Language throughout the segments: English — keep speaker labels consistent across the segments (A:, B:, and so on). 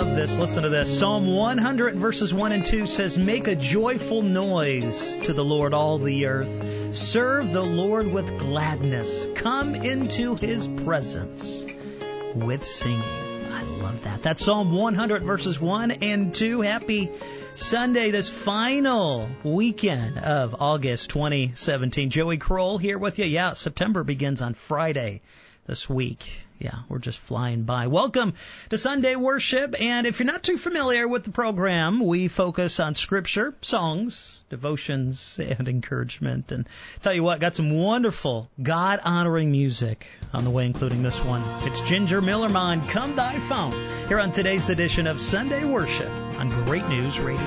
A: love this. Listen to this. Psalm 100 verses 1 and 2 says, "Make a joyful noise to the Lord, all the earth. Serve the Lord with gladness. Come into His presence with singing." I love that. That's Psalm 100 verses 1 and 2. Happy Sunday, this final weekend of August 2017. Joey Kroll here with you. Yeah, September begins on Friday this week. Yeah, we're just flying by. Welcome to Sunday Worship. And if you're not too familiar with the program, we focus on Scripture, songs, devotions, and encouragement. And tell you what, got some wonderful God-honoring music on the way, including this one. It's Ginger Millerman, "Come Thy Fount," here on today's edition of Sunday Worship on Great News Radio.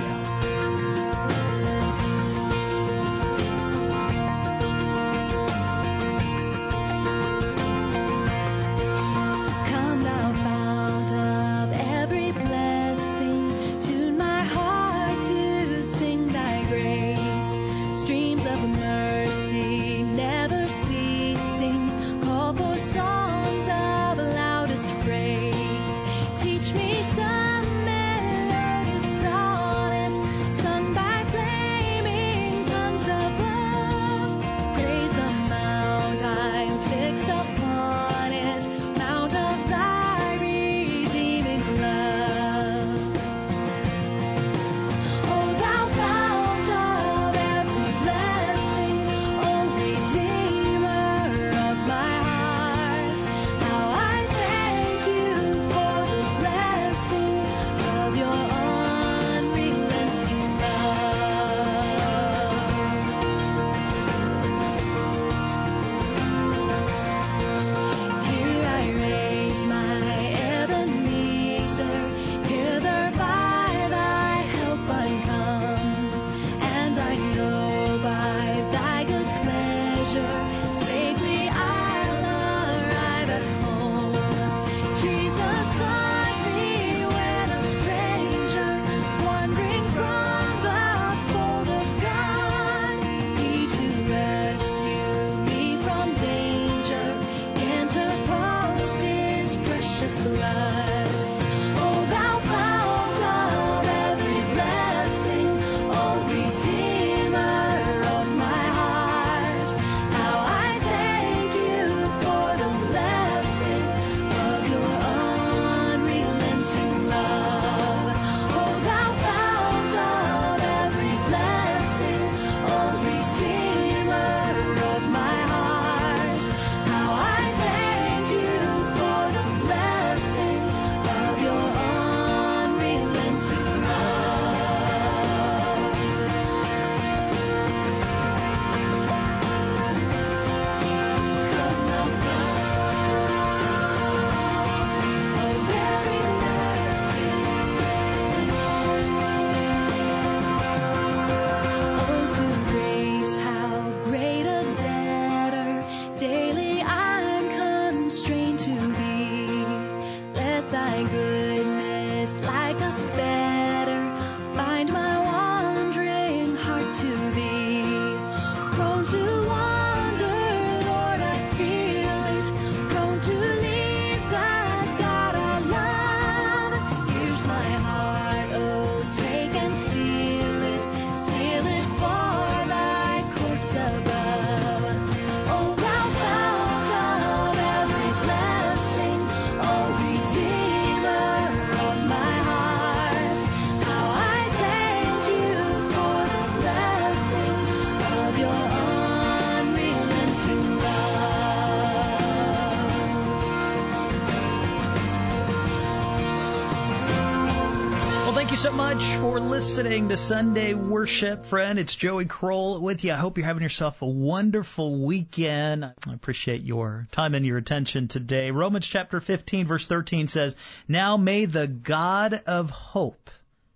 A: So much for listening to Sunday Worship, friend. It's Joey Kroll with you. I hope you're having yourself a wonderful weekend. I appreciate your time and your attention today. Romans chapter 15, verse 13 says, "Now may the God of hope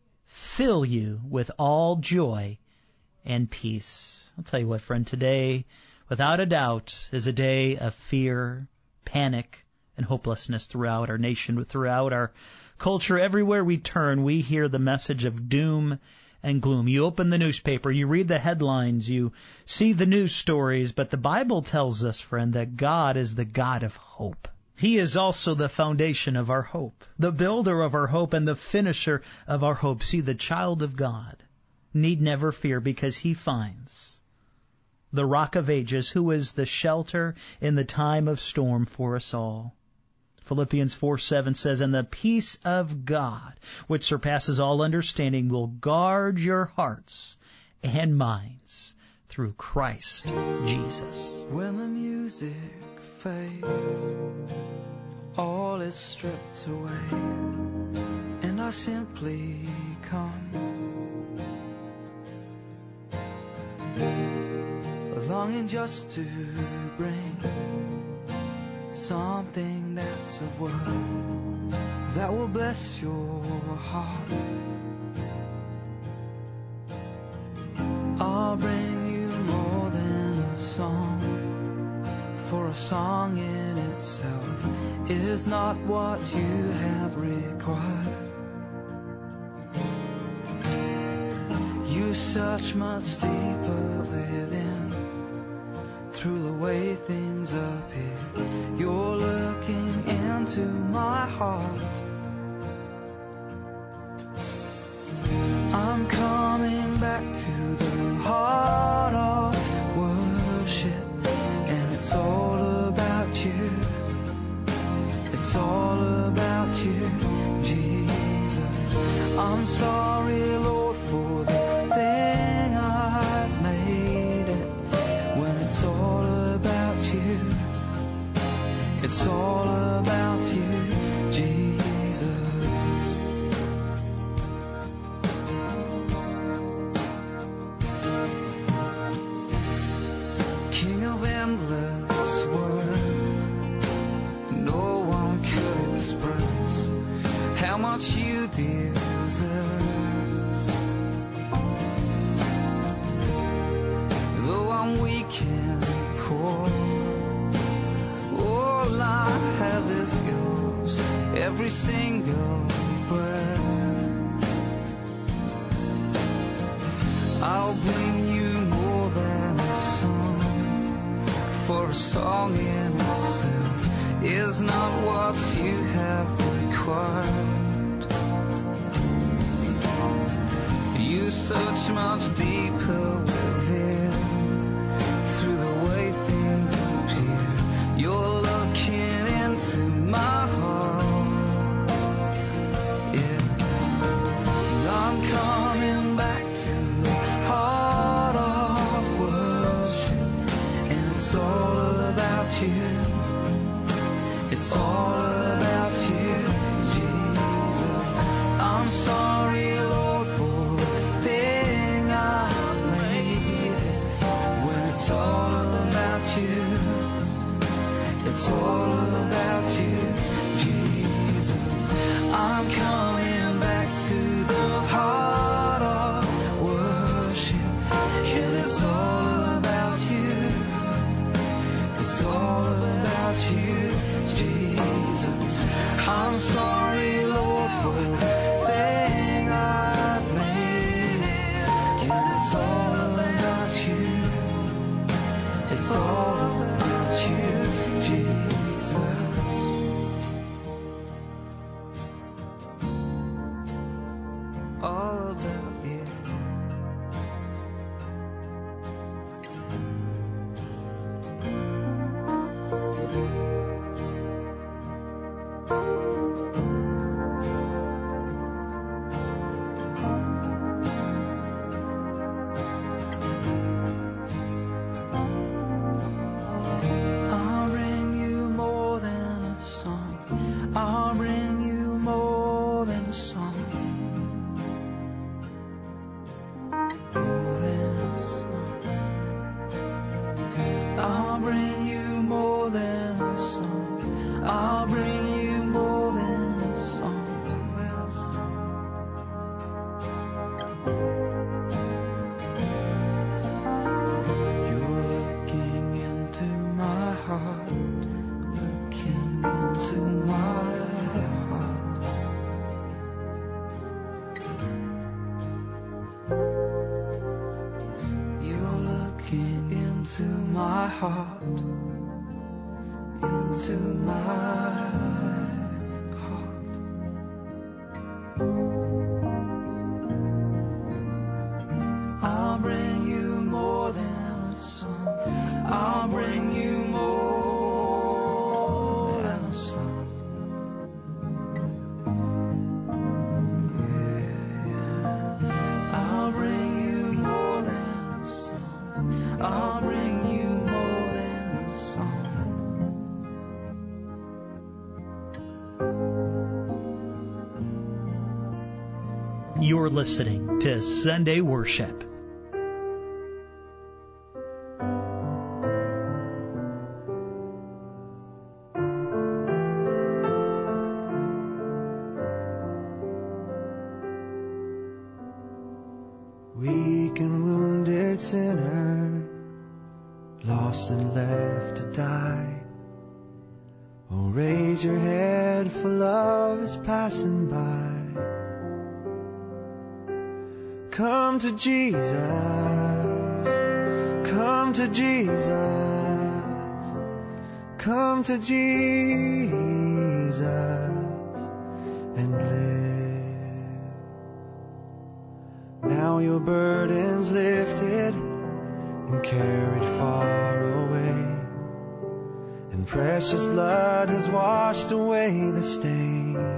A: fill you with all joy and peace." I'll tell you what, friend, today, without a doubt, is a day of fear, panic, and hopelessness throughout our nation, throughout our culture. Everywhere we turn, we hear the message of doom and gloom. You open the newspaper, you read the headlines, you see the news stories, but the Bible tells us, friend, that God is the God of hope. He is also the foundation of our hope, the builder of our hope, and the finisher of our hope. See, the child of God need never fear, because he finds the Rock of Ages, who is the shelter in the time of storm for us all. Philippians 4:7 says, "And the peace of God, which surpasses all understanding, will guard your hearts and minds through Christ Jesus."
B: When the music fades, all is stripped away, and I simply come, longing just to bring something that's of worth that will bless your heart. I'll bring you more than a song, for a song in itself is not what you have required. You search much deeper within, through the way things appear. You're looking into my heart. I'm coming back to the heart of worship, and it's all about you. It's all about you, Jesus. I'm sorry, Lord, for the thing I've made it. When it's all about you, it's all about you, Jesus. King of endless worth, no one could express how much you deserve. Though I'm weak and poor, all I have is yours, every single breath. I'll bring you more than a song, for a song in itself is not what you have required. You search much deeper within, through the way things appear. You're looking into my heart. Yeah. I'm coming back to the heart of worship, and it's all about you. It's all about you, Jesus. I'm sorry, Lord, for the thing I made. When it's all about you, it's all about you, Jesus. I'm coming back to the heart of worship, 'cause it's all about you. It's all about you, Jesus. I'm sorry, Lord, for the thing I've made. 'Cause it's all about you. It's all about you, Jesus. All about you. I'll bring you more than a song. I'll bring you more than a song. More than a song. I'll bring you more than a song. I'll bring you more than a song. You're looking into my heart, looking into my heart. You're looking into my heart, into into my heart. I'll bring you more than a song. I'll bring you more than a song. Yeah. I'll bring you more than a song. I'll bring you more than a song.
A: You're listening to Sunday Worship.
C: Weak and wounded sinner, lost and left to die. Oh, raise your head, for love is passing by. Come to Jesus, come to Jesus, come to Jesus and live. Now your burden's lifted and carried far away, and precious blood has washed away the stain.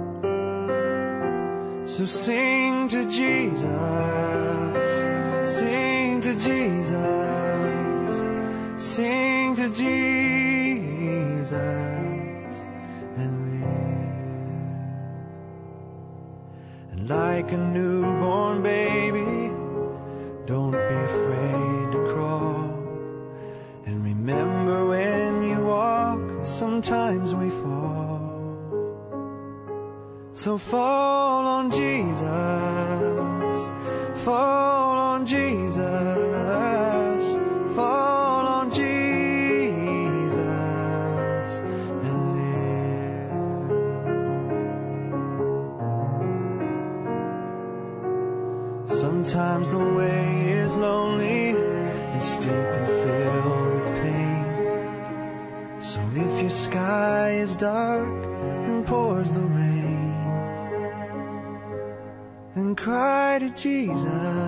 C: So sing to Jesus, sing to Jesus, sing to Jesus and live. And like a newborn baby, don't be afraid to crawl. And remember, when you walk, sometimes we fall. So fall on Jesus, fall on Jesus, fall on Jesus and live. Sometimes the way is lonely and steep and filled with pain. So if your sky is dark and pours the rain, then cry to Jesus,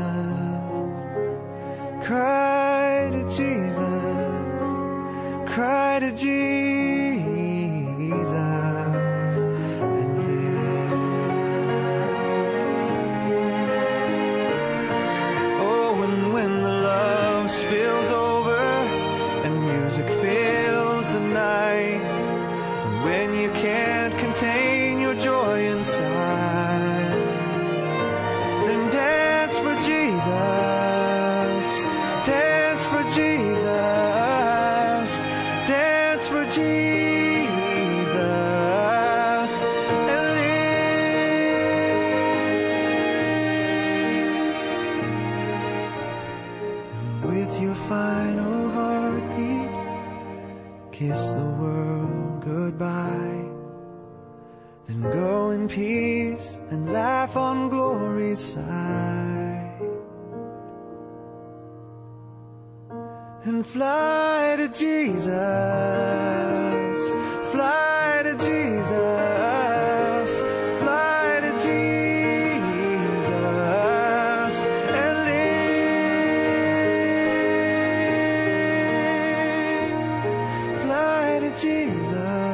C: cry to Jesus, cry to Jesus and live. Oh, and when the love spills over and music fills the night, and when you can't contain your joy inside, then dance for Jesus, dance for Jesus, dance for Jesus and live. And with your final heartbeat, kiss the world goodbye. Then go in peace and laugh on glory's side. And fly to Jesus, fly to Jesus, fly to Jesus and live. Fly to Jesus,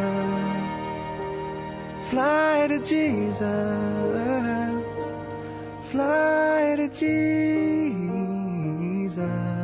C: fly to Jesus, fly to Jesus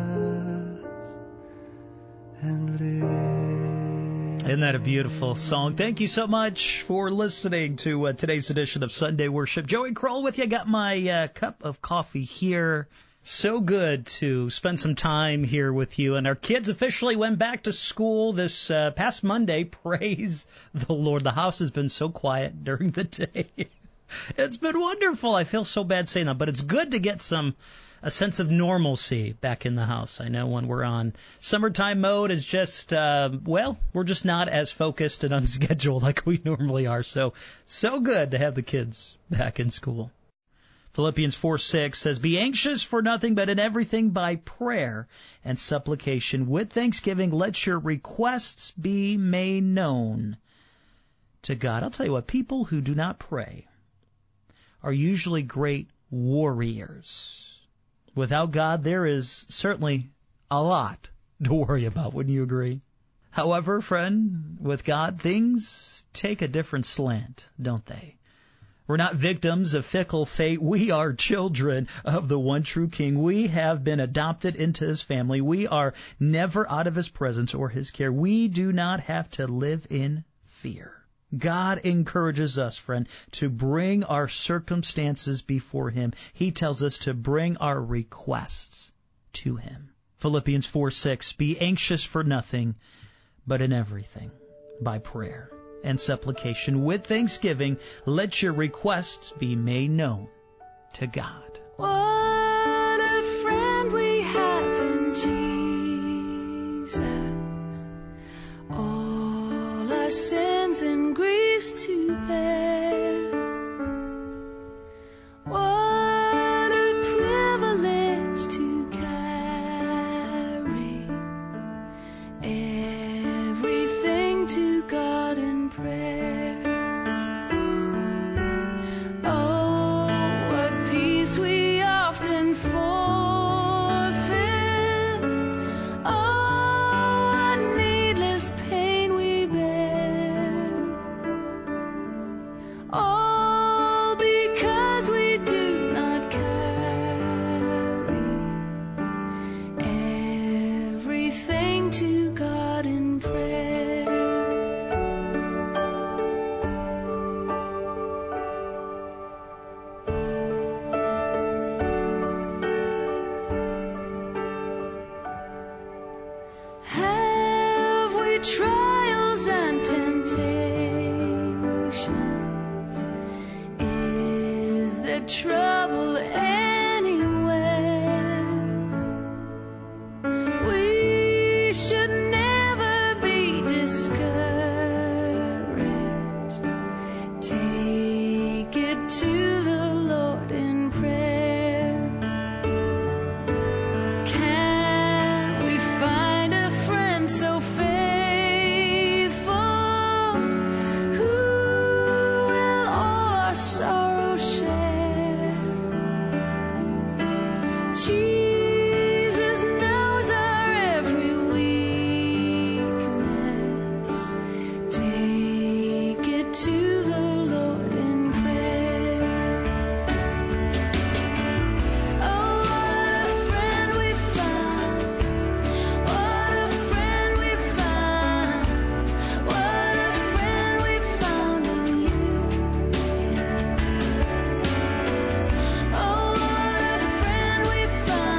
C: and live.
A: Isn't that a beautiful song? Thank you so much for listening to today's edition of Sunday Worship. Joey Kroll with you. Got my cup of coffee here. So good to spend some time here with you. And our kids officially went back to school this past Monday. Praise the Lord. The house has been so quiet during the day. It's been wonderful. I feel so bad saying that, but it's good to get a sense of normalcy back in the house. I know when we're on summertime mode, it's just, we're just not as focused and unscheduled like we normally are. So good to have the kids back in school. Philippians 4:6 says, "Be anxious for nothing, but in everything by prayer and supplication. With thanksgiving, let your requests be made known to God." I'll tell you what, people who do not pray are usually great warriors. Without God, there is certainly a lot to worry about, wouldn't you agree? However, friend, with God, things take a different slant, don't they? We're not victims of fickle fate. We are children of the one true King. We have been adopted into His family. We are never out of His presence or His care. We do not have to live in fear. God encourages us, friend, to bring our circumstances before Him. He tells us to bring our requests to Him. Philippians 4:6, "Be anxious for nothing, but in everything, by prayer and supplication, with thanksgiving, let your requests be made known to God."
D: What a friend we have in Jesus, all our sins and griefs to bear. What a privilege to carry everything to God in prayer. Oh, what peace we often forfeit. Oh, what needless pain we bear. All because we do not carry everything to God in prayer. Have we trials and temptations? Is there trouble anywhere? We should never be discouraged. Take it to the Lord in prayer. Can we find a friend so faithful, who will all our sorrow share? Jesus knows our every weakness. Take it to the Lord in prayer. Oh, what a friend we found. What a friend we found. What a friend we found in you. Oh, what a friend we found.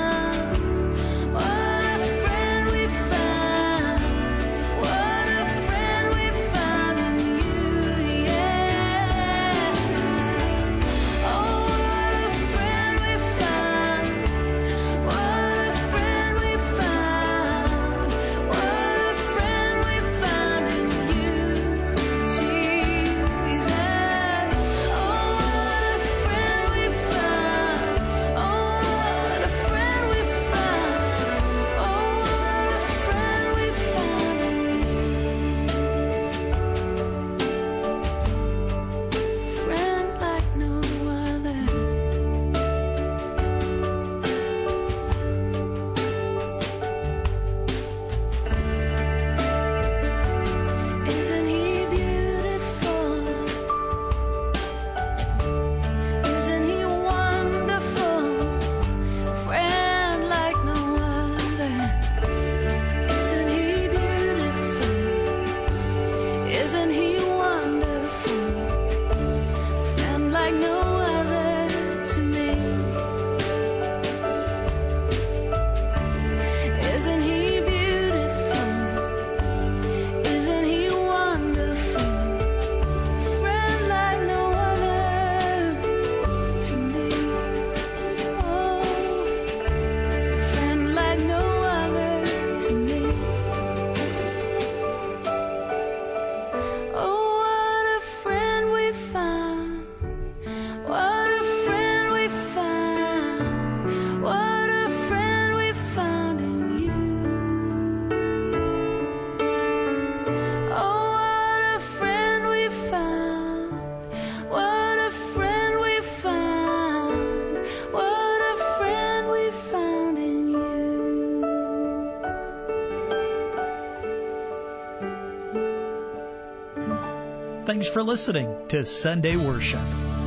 A: Thanks for listening to Sunday Worship.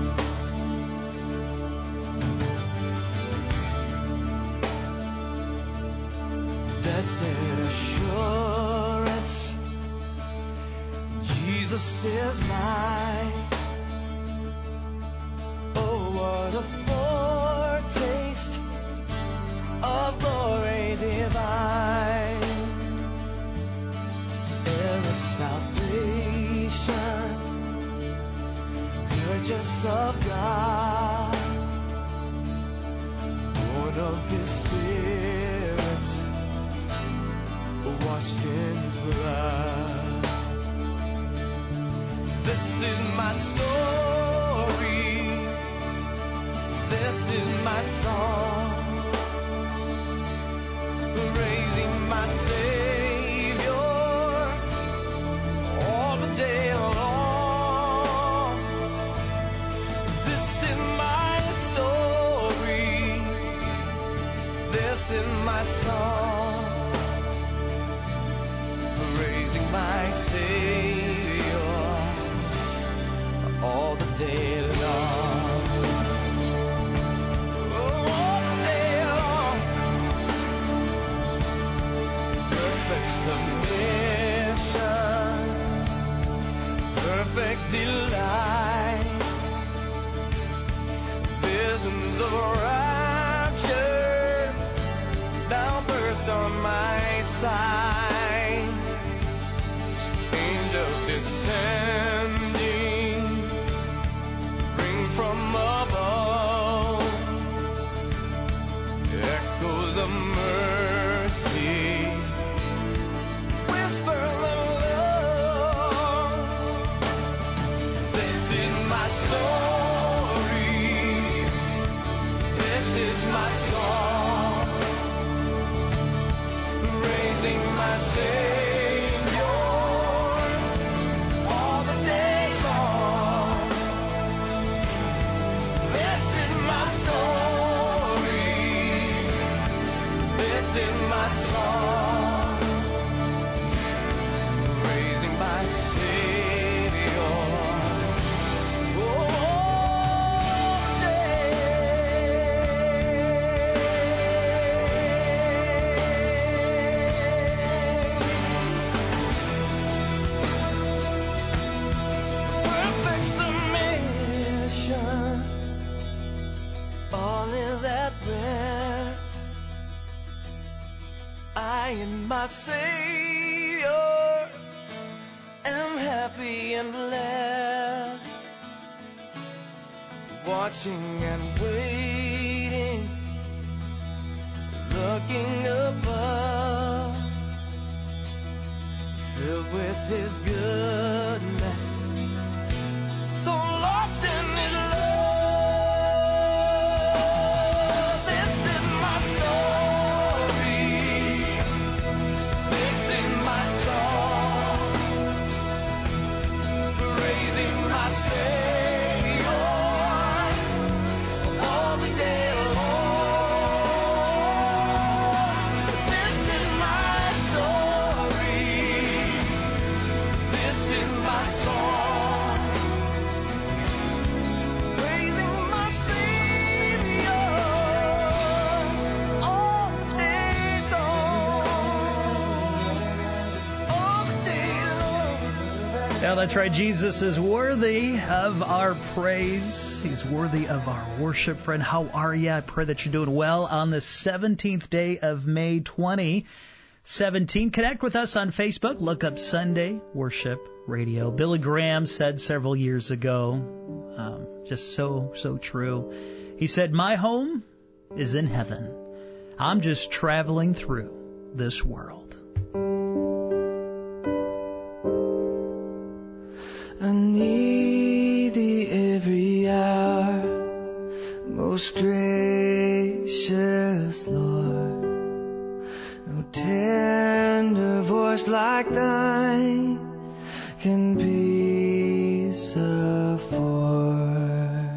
C: Blessed assurance, Jesus is mine. Oh, what a foretaste of glory divine, heir of salvation, purchase of God, born of His Spirit, washed in His blood. This is my story. This is my song, praising my Savior all the day long. This is my story. This is my song, praising my Savior all the day long. All the day long. Perfect submission, perfect delight, visions of rapture now burst on my sight. Angels descending, ring from above, echoes of mercy, whispers of love. This is my story. This is my song, raising my Savior all the day long. This is my story. This is my song, raising my Savior all the perfect submission, all is at rest. I and my Savior am happy and blessed, watching and waiting, looking above, filled with His goodness, so lost in His love. This is my story. This is my song, praising my Savior all the day long. This is my story. This is my song, praising my Savior all the day long. All the day long.
A: Yeah, that's right. Jesus is worthy of our praise. He's worthy of our worship. Friend, how are you? I pray that you're doing well on the 17th day of May 2017. Connect with us on Facebook. Look up Sunday Worship Radio. Billy Graham said several years ago, just so true. He said, "My home is in heaven. I'm just traveling through this world."
C: I need Thee every hour, most gracious Lord. No tender voice like Thine can peace afford.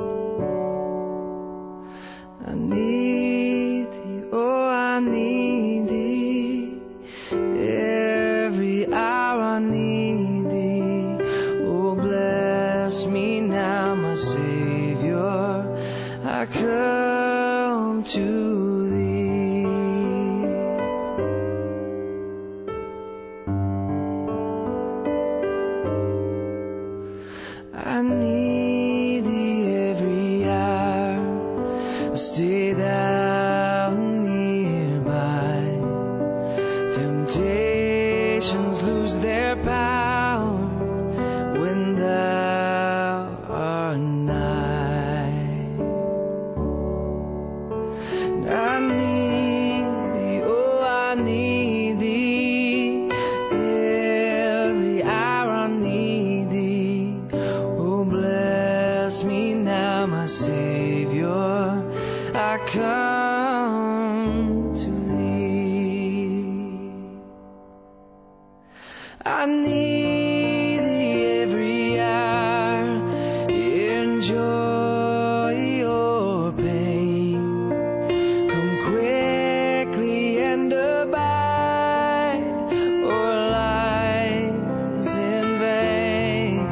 C: I need Thee, oh I need Thee, every hour I need Thee. Oh thee. I need thee every hour. Stay thou nearby. Temptations lose their power when thou art nigh. I need thee, oh, I need thee. Every hour I need thee. Oh, bless me now, my Savior. I come to thee. I need thee every hour, in joy or pain. Come quickly and abide, or life is in vain.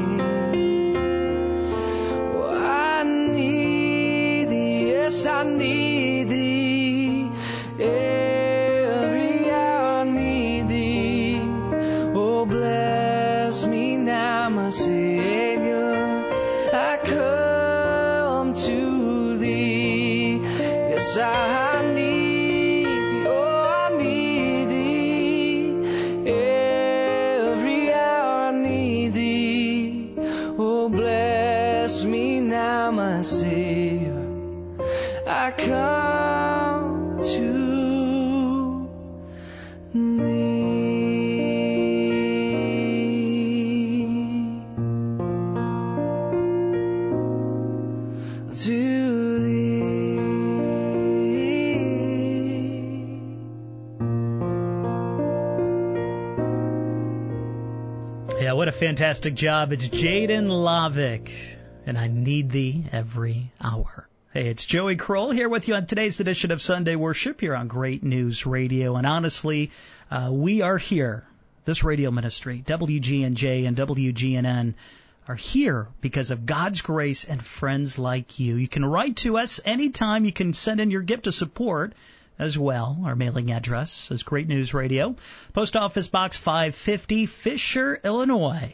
C: Oh, I need thee, yes, I need thee. Every hour I need thee. Oh, bless me now, my Savior. I come to thee. Yes, I need thee. Oh, I need thee. Every hour I need thee. Oh, bless me now, my Savior. I come to thee. To thee.
A: Yeah, what a fantastic job. It's Jaden Lavick, and I need thee every hour. Hey, it's Joey Kroll here with you on today's edition of Sunday Worship here on Great News Radio. And honestly, we are here, this radio ministry, WGNJ and WGNN, are here because of God's grace and friends like you. You can write to us anytime. You can send in your gift of support as well. Our mailing address is Great News Radio, Post Office Box 550, Fisher, Illinois,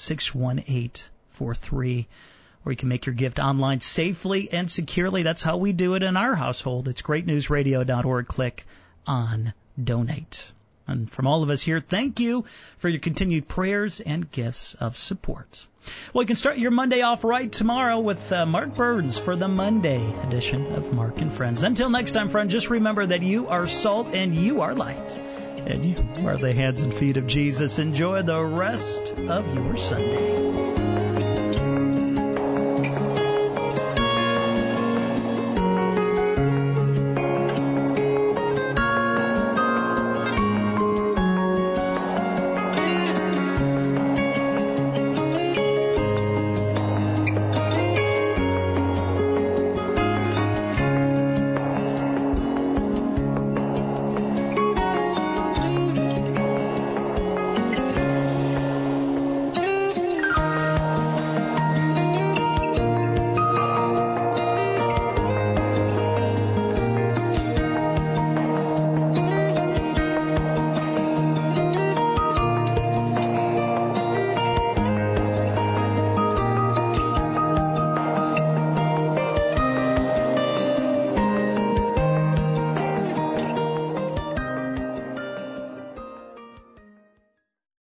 A: 61843. Or you can make your gift online safely and securely. That's how we do it in our household. It's greatnewsradio.org. Click on Donate. And from all of us here, thank you for your continued prayers and gifts of support. Well, you can start your Monday off right tomorrow with Mark Burns for the Monday edition of Mark and Friends. Until next time, friend, just remember that you are salt and you are light. And you are the hands and feet of Jesus. Enjoy the rest of your Sunday.